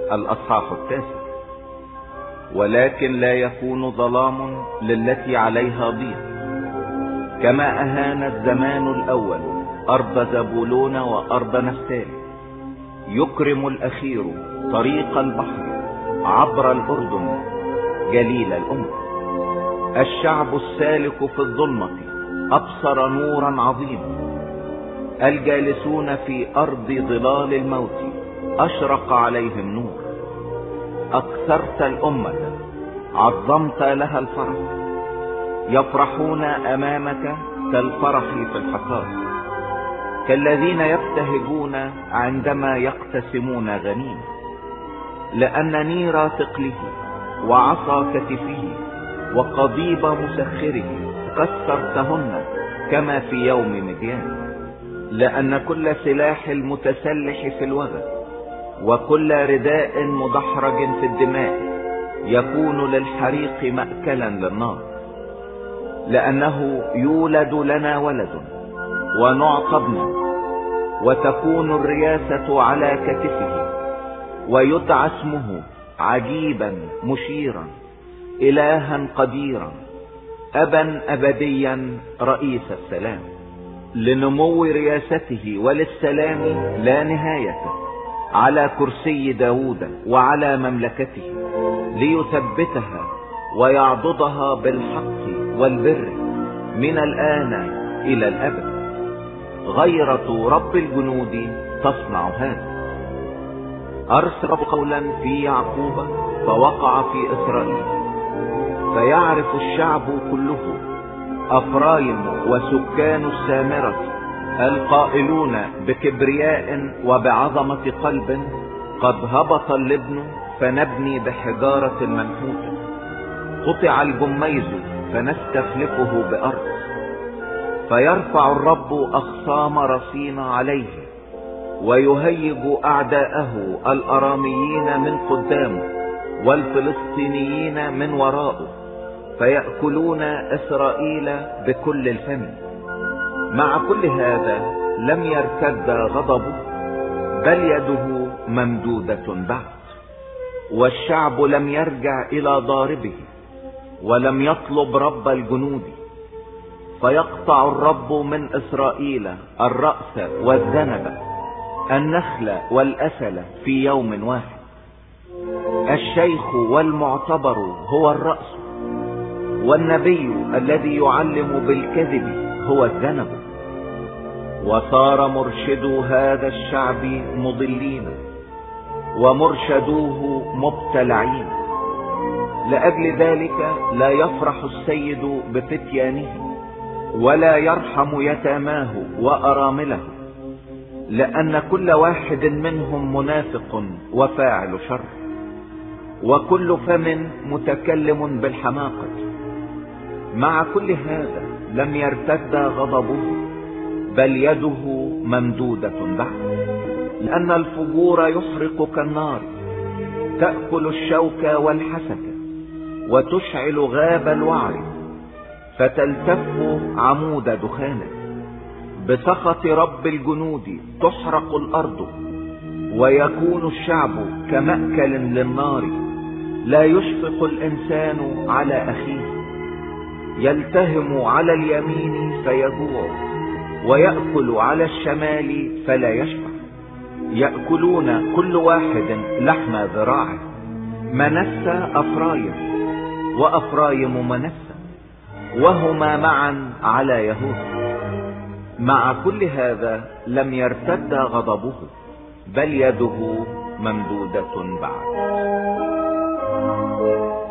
الأصحاح 9. ولكن لا يكون ظلام للتي عليها ضيق، كما أهان الزمان الأول أرض زبولون وأرض نفتالي. يكرم الأخير طريق البحر عبر الأردن جليل الأمة. الشعب السالك في الظلمة أبصر نورا عظيما. الجالسون في أرض ظلال الموت أشرق عليهم نور. أكثرت الأمة، عظمت لها الفرح. يفرحون أمامك كالفرح في الحصاد، كالذين يبتهجون عندما يقتسمون غنيمة. لأن نير ثقله وعصا كتفه وقضيب مسخره كسرتهن كما في يوم مديان. لأن كل سلاح المتسلح في الوغى وكل رداء مدحرج في الدماء يكون للحريق مأكلا للنار. لأنه يولد لنا ولد ونعطى ابنا، وتكون الرياسة على كتفه، ويدعى اسمه عجيبا مشيرا، إلها قديرا، أبا أبديا، رئيس السلام. لنمو رياسته وللسلام لا نهاية على كرسي داود وعلى مملكته، ليثبتها ويعضدها بالحق والبر من الآن إلى الأبد. غيرة رب الجنود تصنع هذا. أرسل قولا في يعقوب فوقع في إسرائيل، فيعرف الشعب كله، أفرايم وسكان السامرة القائلون بكبرياء وبعظمة قلب، قد هبط اللبن فنبني بحجارة المنحوتة. قطع الجميز فنستخلفه بأرض. فيرفع الرب أخصام رصين عليه، ويهيج أعداءه الأراميين من قدامه والفلسطينيين من وراءه، فيأكلون إسرائيل بكل الفم. مع كل هذا لم يرتد غضبه، بل يده ممدودة بعد. والشعب لم يرجع إلى ضاربه، ولم يطلب رب الجنود. فيقطع الرب من إسرائيل الرأس والذنب، النخل والأسل في يوم واحد. الشيخ والمعتبر هو الرأس، والنبي الذي يعلم بالكذب هو الذنب. وصار مرشدو هذا الشعب مضلين، ومرشدوه مبتلعين. لأجل ذلك لا يفرح السيد بفتيانه، ولا يرحم يتاماه وأرامله. لأن كل واحد منهم منافق وفاعل شر، وكل فم متكلم بالحماقة. مع كل هذا لم يرتد غضبه، بل يده ممدودة بعد. لأن الفجور يحرق كالنار، تأكل الشوك والحسك، وتشعل غاب الوعر، فتلتف عمود دخانه. بسخط رب الجنود تحرق الأرض، ويكون الشعب كمأكل للنار. لا يشفق الإنسان على أخيه، يلتهم على اليمين فيجوع، ويأكل على الشمال فلا يشبع. يأكلون كل واحد لحم ذراعه. منسى أفرايم، وأفرايم منسى، وهما معا على يهوذا. مع كل هذا لم يرتد غضبه، بل يده ممدودة بعد.